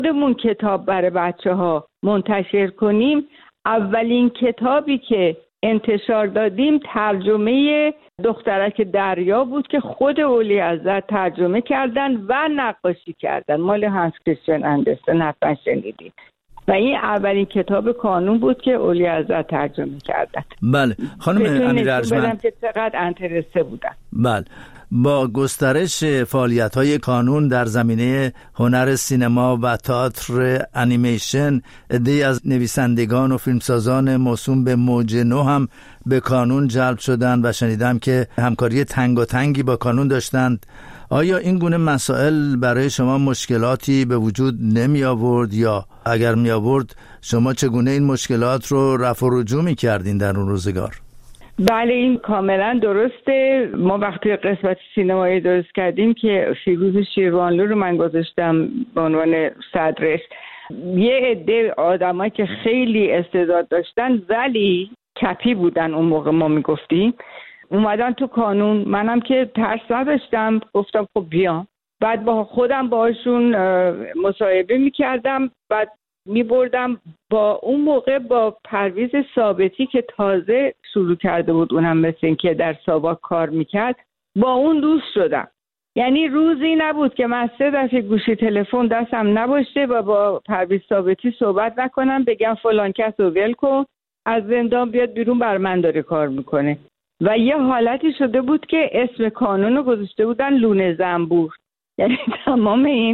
خودمون کتاب برای بچه ها منتشر کنیم، اولین کتابی که انتشار دادیم ترجمه دخترک دریا بود که خود اولیعزت ترجمه کردن و نقاشی کردن، مال هانس کریستیان اندرسن، حتما شنیدید. و این اولین کتاب کانون بود که اولیعزت ترجمه کردن. بله خانم امیر ارجمند که چقدر انترسته بودن. بله، با گسترش فعالیت‌های کانون در زمینه هنر سینما و تئاتر انیمیشن، عده‌ای از نویسندگان و فیلمسازان موسوم به موج نو هم به کانون جلب شدند و شنیدم که همکاری تنگاتنگی با کانون داشتند. آیا این گونه مسائل برای شما مشکلاتی به وجود نمی آورد، یا اگر می آورد شما چگونه این مشکلات رو رفع و رجوع می کردین در اون روزگار؟ بله این کاملا درسته. ما وقتی قسمت سینمایی درست کردیم که فیروز شیروانلو رو من گذاشتم به عنوان صدرش، یه عده آدمایی که خیلی استعداد داشتن ولی کپی بودن، اون موقع ما میگفتیم، اومدن تو کانون. منم که ترس نداشتم، گفتم خب بیام. بعد با خودم باشون مصاحبه میکردم، بعد میبردم. با اون موقع با پرویز ثابتی که تازه شروع کرده بود، اونم مثل این که در ساواک کار میکرد، با اون دوست شدم. یعنی روزی نبود که من 3 دفعه گوشی تلفن دستم نباشه و با پرویز ثابتی صحبت نکنم، بگم فلان کس رو ول کن، از زندان بیاد بیرون، بر من داره کار میکنه. و یه حالتی شده بود که اسم کانون رو گذاشته بودن لونه زنبور. یعنی تمام این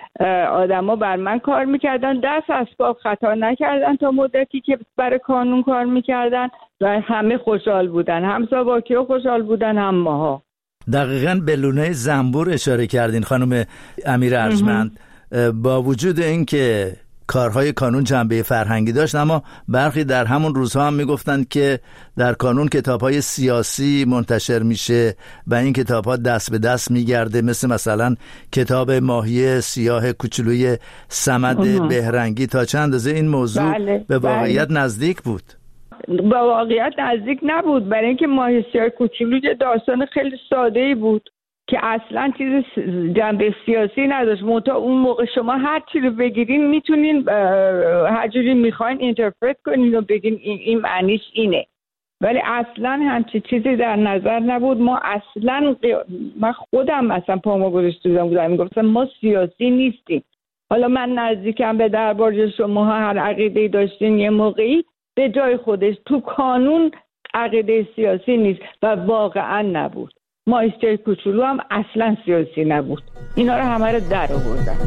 آدما بر من کار میکردن، دست از پا خطا نکردن تا مدتی که برای کانون کار میکردن و همه خوشحال بودن، هم ساواکی‌ها خوشحال بودن هم ماها. دقیقاً به لونه زنبور اشاره کردین خانم امیر ارجمند. با وجود این که کارهای کانون جنبه فرهنگی داشت، اما برخی در همون روزها هم میگفتند که در کانون کتاب‌های سیاسی منتشر میشه و این کتاب‌ها دست به دست میگرده، مثلا کتاب ماهی سیاه کوچولوی صمد بهرنگی. تا چند اندازه این موضوع به واقعیت نزدیک بود؟ به واقعیت نزدیک نبود، برای اینکه ماهی سیاه کوچولو یه داستان خیلی ساده‌ای بود که اصلا چیز جنبه سیاسی نداشت. منتها اون موقع شما هر چی رو بگیرین میتونین هر جوری میخواین اینترپرت کنین و بگین این معنیش اینه، ولی اصلا همچی چیزی در نظر نبود. ما اصلا من خودم اصلا پامو گذاشته بودم میگفتم ما سیاسی نیستیم. حالا من نزدیکم به دربار شما هر عقیده‌ای داشتین یه موقعی به جای خودش، تو کانون عقیده سیاسی نیست و واقعا نبود. ماهیچه کوچولو هم اصلا سیاسی نبود. اینا رو همه رو در آوردن.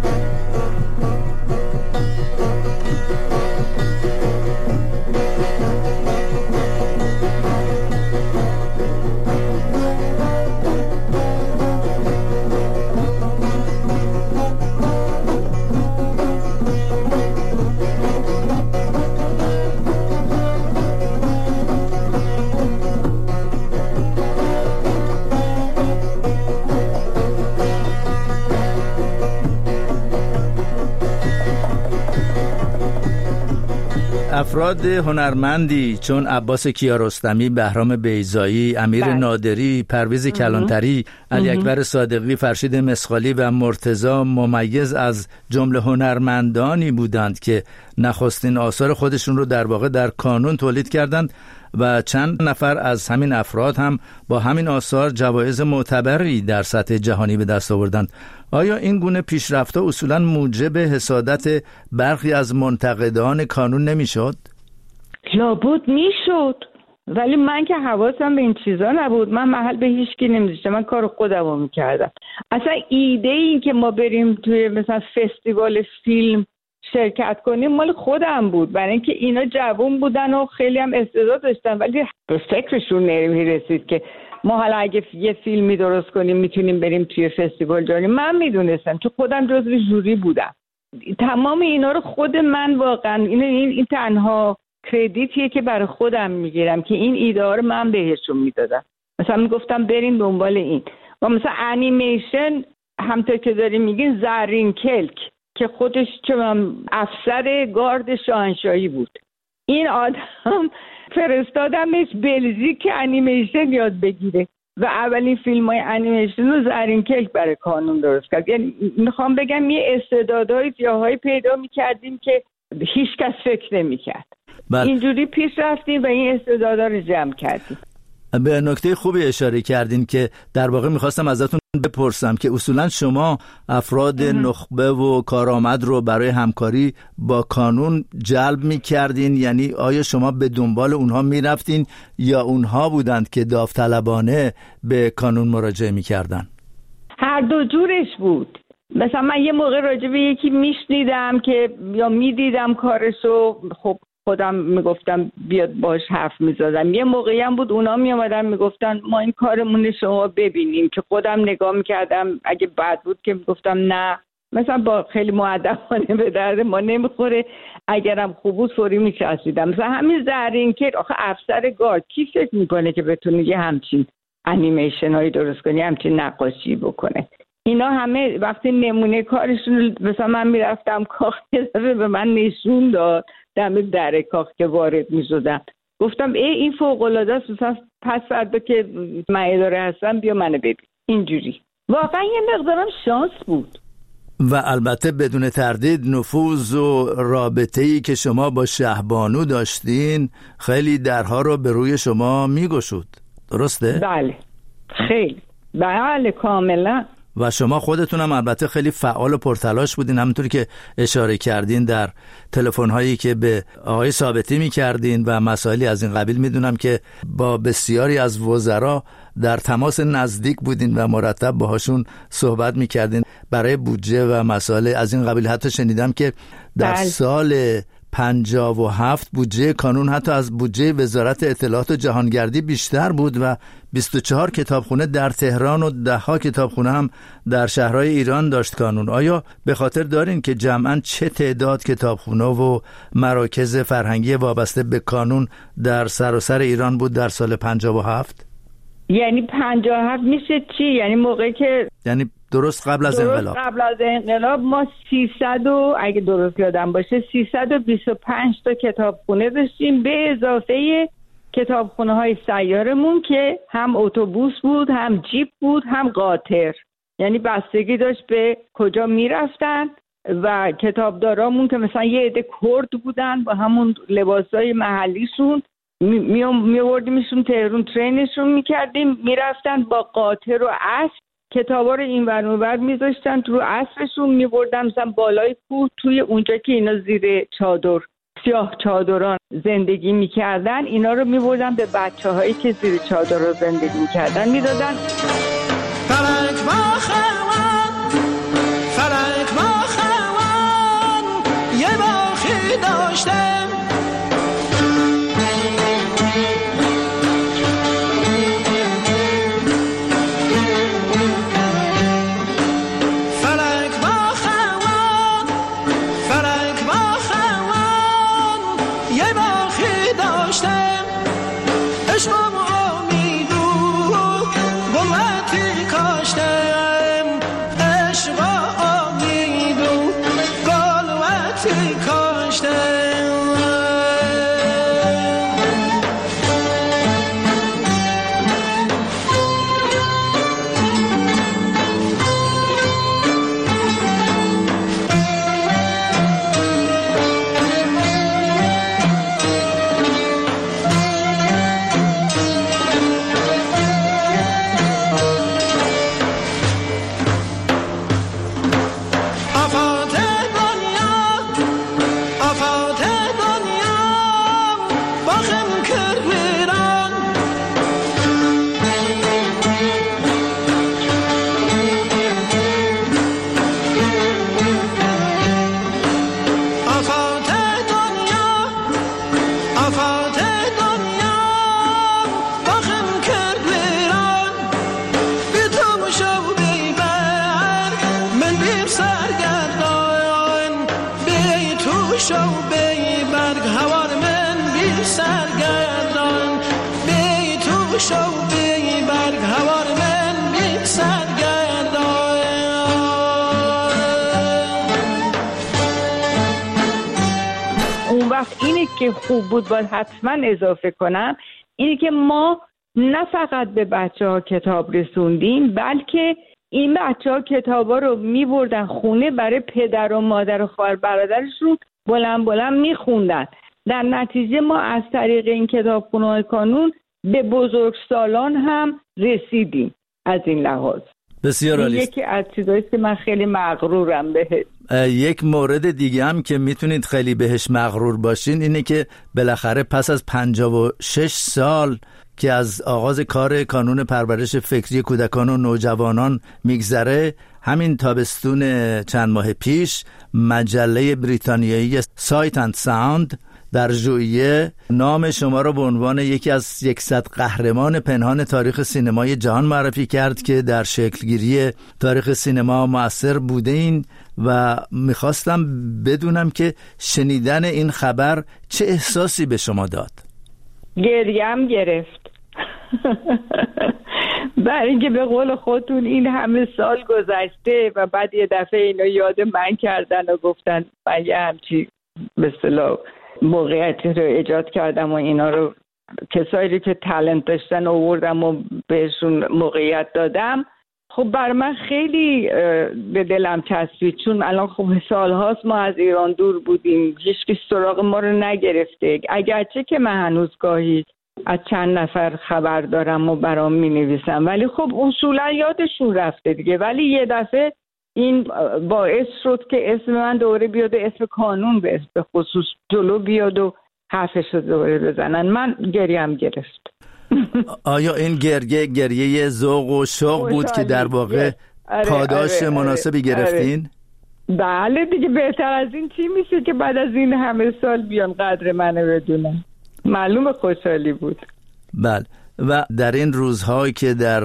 افراد هنرمندی چون عباس کیارستمی، بهرام بیضایی، امیر نادری، پرویز کلانتری، علی اکبر صادقی، فرشید مسخالی و مرتضی ممیز از جمله هنرمندانی بودند که نخستین آثار خودشون رو در واقع در کانون تولید کردند و چند نفر از همین افراد هم با همین آثار جوایز معتبری در سطح جهانی به دست آوردند. آیا این گونه پیشرفت‌ها اصولاً موجب حسادت برخی از منتقدان کانون نمی‌شد؟ لابد میشد، ولی من که حواسم به این چیزا نبود. من محل به هیچ کی نمی‌ذاشتم، من کار خودمو می‌کردم. اصلا ایده این که ما بریم توی مثلا فستیوال فیلم شرکت کنیم مال خودم بود، برای اینکه اینا جوان بودن و خیلی هم استعداد داشتن، ولی به فکرشون نمی‌رسید که ما حالا اگه یه فیلمی درست کنیم میتونیم بریم توی فستیوال جهانی. من میدونستم چون خودم جزو ژوری بودم. تمام اینا رو خود من واقعا این تنها کردیتیه که برای خودم میگیرم که این ایده ها رو من بهشون میدادم. مثلا میگفتم بریم دنبال این. و مثلا انیمیشن همونطور که داریم میگین زرین کلک که خودش چون افسر گارد شاهنشاهی بود، این آدم فرستادمش بلژیک انیمیشن یاد بگیره. و اولین فیلم های انیمیشن رو زرین کیک برای کانون درست کرد. یعنی میخوام بگم یه استعدادهای جاهایی پیدا میکردیم که هیچ کس فکر نمیکرد. اینجوری پیش رفتیم و این استعدادها رو جمع کردیم. به نکته خوبی اشاره کردین که در واقع میخواستم ازتون بپرسم که اصولا شما افراد نخبه و کارآمد رو برای همکاری با کانون جلب میکردین، یعنی آیا شما به دنبال اونها میرفتین یا اونها بودند که داوطلبانه به کانون مراجعه میکردن؟ هر دو جورش بود. مثلا من یه موقع راجع به یکی میشنیدم که یا میدیدم کارشو، خب خودم میگفتم بیاد باش حرف میزدم. یه موقعی هم بود اونا میامدن میگفتن ما این کارمون شما ببینیم، که خودم نگاه میکردم اگه بد بود که میگفتم نه، مثلا با خیلی مؤدبانه به درد ما نمیخوره، اگرم خوب بود فوری میچسبیدم. مثلا همین زرین که آخه افسر گارد کی فکر میکنه که بتونه یه همچین انیمیشن هایی درست کنه، همچین نقاشی بکنه؟ اینا همه وقتی نمونه کارشون، مثلا من میرفتم کاخ به من نشون داد دم در کاخ که وارد میشدم، گفتم این فوق العاده است، مثلا پس فردا که من اداره هستم بیا منو ببین. اینجوری واقعا یه مقدارم شانس بود. و البته بدون تردید نفوذ و رابطه‌ای که شما با شهبانو داشتین خیلی درها رو به روی شما میگشود، درسته؟ بله خیلی، بله کاملا. و شما خودتون هم البته خیلی فعال و پرتلاش بودین، همونطوری که اشاره کردین در تلفن‌هایی که به آقای ثابتی می‌کردین و مسائلی از این قبیل. میدونم که با بسیاری از وزرا در تماس نزدیک بودین و مرتب باهاشون صحبت می‌کردین برای بودجه و مسائل از این قبیل. حتی شنیدم که در سال 57 بودجه کانون حتی از بودجه وزارت اطلاعات و جهانگردی بیشتر بود و 24 کتابخونه در تهران و 10 کتابخونه هم در شهرهای ایران داشت کانون. آیا به خاطر دارین که جمعاً چه تعداد کتابخونه و مراکز فرهنگی وابسته به کانون در سراسر ایران بود در سال 57؟ یعنی 57 میشه چی؟ یعنی موقعی که درست قبل از انقلاب. قبل از انقلاب ما 300 و اگه درست یادم باشه 325 تا کتابخونه داشتیم، به اضافه کتابخونه های سیارمون که هم اتوبوس بود، هم جیپ بود، هم قاطر. یعنی بستگی داشت به کجا میرفتن. و کتابدارامون که مثلا یه عده کرد بودن با همون لباسای محلیشون میوردیمشون تهران، ترینشون میکردیم، میرفتن با قاطر و اسب کتابا رو این ور اون ور میذاشتن رو اسبشون، میبردن مثلا بالای کوه، توی اونجا که اینا زیر چادر سیاه چادران زندگی میکردن، اینا رو میبردن به بچه‌هایی که زیر چادر رو زندگی میکردن میدادن. فلک با خوان، فلک با خوان، یه باخی داشتم اینی که خوب بود باید حتما اضافه کنم، اینی که ما نه فقط به بچه‌ها کتاب رسوندیم، بلکه این بچه‌ها کتابا رو می‌بردن خونه برای پدر و مادر و خواهر برادرشون بلند بلند می‌خوندن. در نتیجه ما از طریق این کتابخونه‌های کانون به بزرگسالان هم رسیدیم. از این لحاظ بسیار عالی. یکی از چیزایی که من خیلی مغرورم بهش. یک مورد دیگه هم که میتونید خیلی بهش مغرور باشین اینه که بالاخره پس از 56 سال که از آغاز کار کانون پرورش فکری کودکان و نوجوانان میگذره، همین تابستون چند ماه پیش مجله بریتانیایی سایت اند ساوند در ژوئیه نام شما را به عنوان یکی از 100 قهرمان پنهان تاریخ سینمای جهان معرفی کرد که در شکلگیری تاریخ سینما مؤثر بودین و میخواستم بدونم که شنیدن این خبر چه احساسی به شما داد؟ گریم گرفت. برای اینکه به قول خودتون این همه سال گذشته و بعد یه دفعه اینو یاد من کردن و گفتن من یه همچی به اصطلاح موقعیتی رو ایجاد کردم و اینا رو کسایی رو که تالنت داشتن آوردم و بهشون موقعیت دادم. خب بر من خیلی به دلم چسبید، چون الان خب سالهاست ما از ایران دور بودیم، هیچ سراغ ما رو نگرفته. اگرچه که من هنوز گاهی از چند نفر خبر دارم و برام می نویسم، ولی خب اصولا یادشون رفته دیگه. ولی یه دفعه این باعث شد که اسم من دوباره بیاد، اسم کانون به خصوص جلو بیاد و حرفش رو دوباره بزنن. من گریم گرفت. آیا این گریه ذوق و شوق بود که در واقع پاداش مناسبی گرفتین؟ بله دیگه، بهتر از این چی میشه که بعد از این همه سال بیان قدر منو بدونن. معلوم خوشحالی بود. بله. و در این روزهایی که در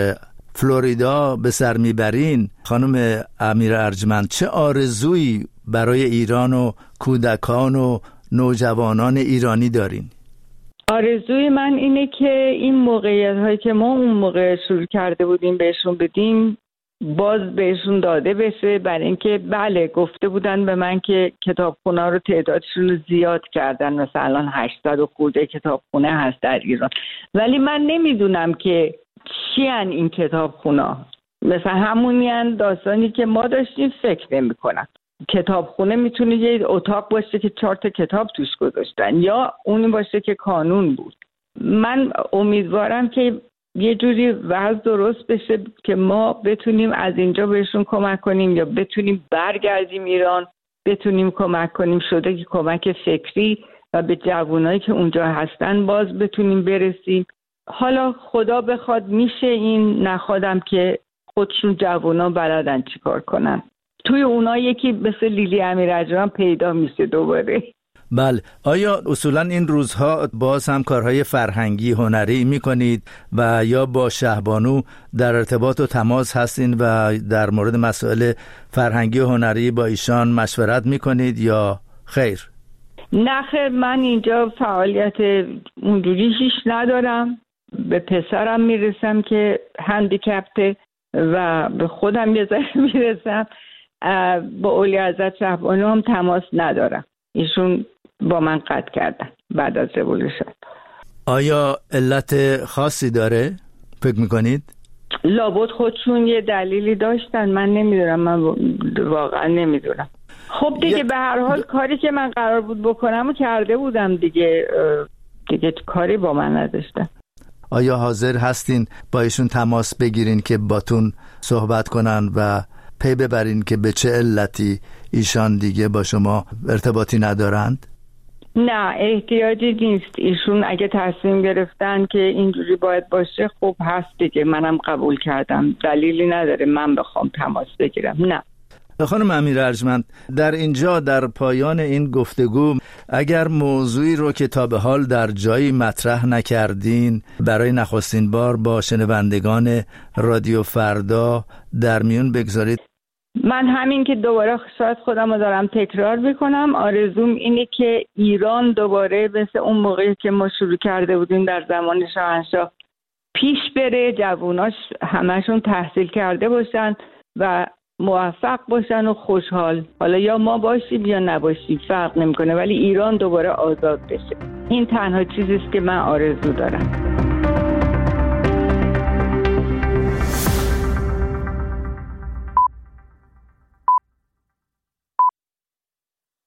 فلوریدا به سر میبرین خانم امیر ارجمند، چه آرزویی برای ایران و کودکان و نوجوانان ایرانی دارین؟ آرزوی من اینه که این موقعیت هایی که ما اون موقع شروع کرده بودیم بهشون بدیم باز بهشون داده بشه. برای اینکه بله گفته بودن به من که کتابخونه رو تعدادشون رو زیاد کردن، مثلا 800 و خورده کتابخونه هست در ایران، ولی من نمیدونم که چی ان این کتابخونه. مثلا همونی داستانی که ما داشتیم فکر نمی کنم. کتابخونه میتونه یه اتاق باشه که 4 تا کتاب توش گذاشتن، یا اونی باشه که کانون بود. من امیدوارم که یه جوری وضع درست بشه که ما بتونیم از اینجا بهشون کمک کنیم، یا بتونیم برگردیم ایران بتونیم کمک کنیم. شده که کمک فکری و به جوانایی که اونجا هستن باز بتونیم برسیم. حالا خدا بخواد میشه، این نخوادم که خودشون جوانا بلدن چی کار کنن. توی اونا یکی مثل لیلی امیرجان پیدا میشه دوباره. بله. آیا اصولا این روزها باز هم کارهای فرهنگی هنری میکنید و یا با شهبانو در ارتباط و تماس هستین و در مورد مسائل فرهنگی و هنری با ایشان مشورت میکنید یا خیر؟ نه خیر، من اینجا فعالیت اونجوری هیچ ندارم. به پسرم میرسم که هندیکپته و به خودم یه ذره میرسم. با اولی حضرت شهبانو هم تماس ندارم، ایشون با من قطع کردن بعد از رولوشن. آیا علت خاصی داره فکر میکنید؟ لابد خودشون یه دلیلی داشتن، من نمیدونم، من واقعا نمیدونم. خب دیگه به هر حال کاری که من قرار بود بکنم و کرده بودم دیگه کاری با من نداشتن. آیا حاضر هستین با ایشون تماس بگیرین که باتون صحبت کنن و پی ببرین که به چه علتی ایشان دیگه با شما ارتباطی ندارند؟ نه احتیاجی نیست. ایشون اگه تصمیم گرفتن که اینجوری باید باشه خب هست دیگه، منم قبول کردم، دلیلی نداره من بخوام تماس بگیرم. نه. خانم امیر ارجمند، در اینجا در پایان این گفتگو اگر موضوعی رو که تا به حال در جایی مطرح نکردین برای نخستین بار با شنوندگان رادیو فردا در میون بگذارید. من همین که دوباره شاید خودم رو دارم تکرار بکنم، آرزوم اینه که ایران دوباره مثل اون موقعی که ما شروع کرده بودیم در زمان شاهنشاه پیش بره، جواناش همشون تحصیل کرده باشن و موفق باشن و خوشحال. حالا یا ما باشیم یا نباشیم فرق نمیکنه، ولی ایران دوباره آزاد بشه. این تنها چیزیست که من آرزو دارم.